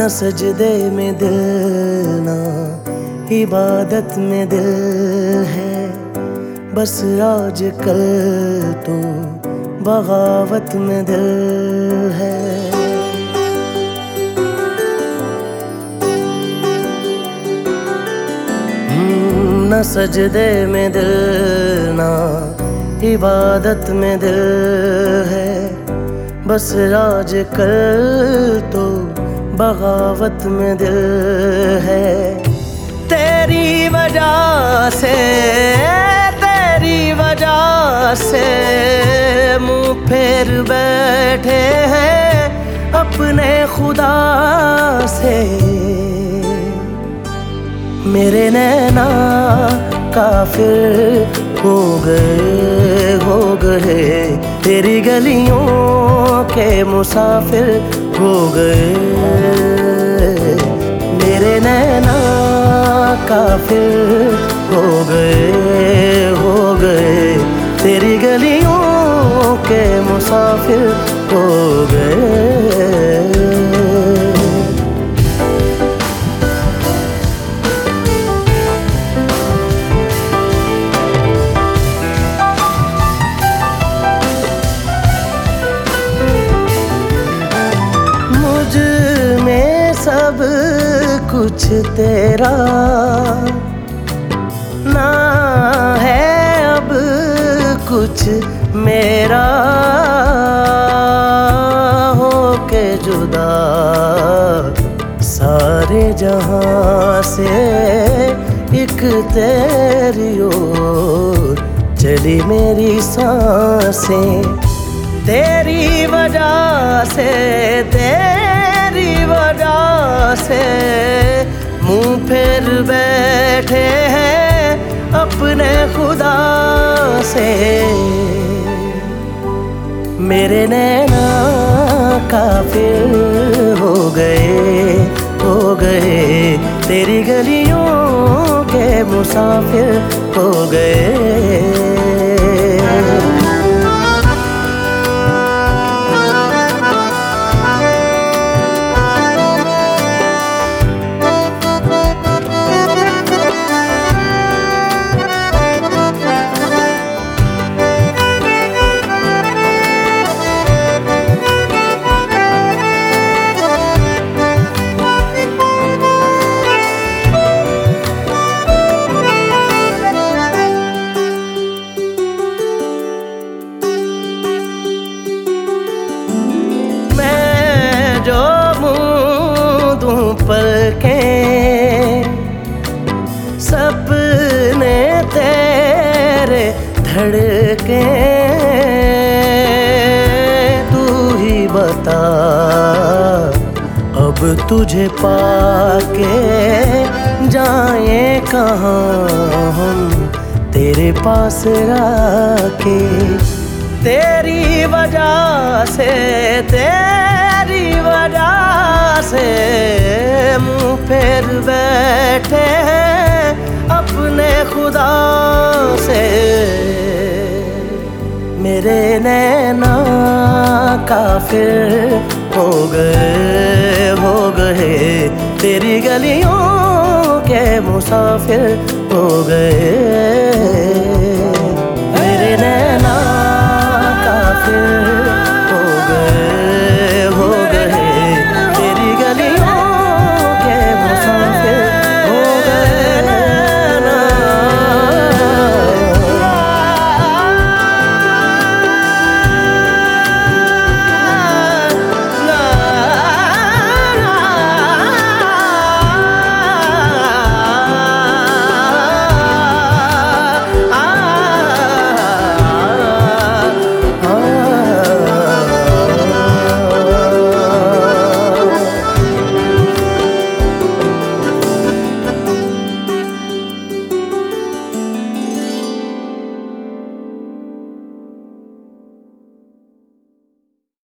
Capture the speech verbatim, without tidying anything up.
न सजदे में दिल ना इबादत में दिल है, बस आजकल तो बगावत में दिल है। न सजदे में दिल ना इबादत में दिल है, बस आजकल तो बगावत में दिल है। तेरी वजह से तेरी वजह से मुँह फेर बैठे हैं अपने खुदा से। मेरे नैना काफिर हो गए हो गए, तेरी गलियों के मुसाफिर हो गए। मेरे नैना काफिर हो गए हो गए, तेरी गलियों के मुसाफिर हो गए। सब कुछ तेरा ना है अब कुछ मेरा, हो के जुदा सारे जहां से एक तेरी ओर चली मेरी सांसें। तेरी वजह से तेरी वजह से मुँह फेर बैठे हैं अपने खुदा से। मेरे नैना काफिर हो गए हो गए, तेरी गलियों के मुसाफिर हो गए। जो मुँह दूँ पलकें सपने तेरे धड़के, तू ही बता अब तुझे पाके जाएं कहाँ हम तेरे पास आके। तेरी वजह से तेरी वजह से मुँह फेर बैठे हैं अपने खुदा से। मेरे नैना काफिर हो गए हो गए, तेरी गलियों के मुसाफिर हो गए।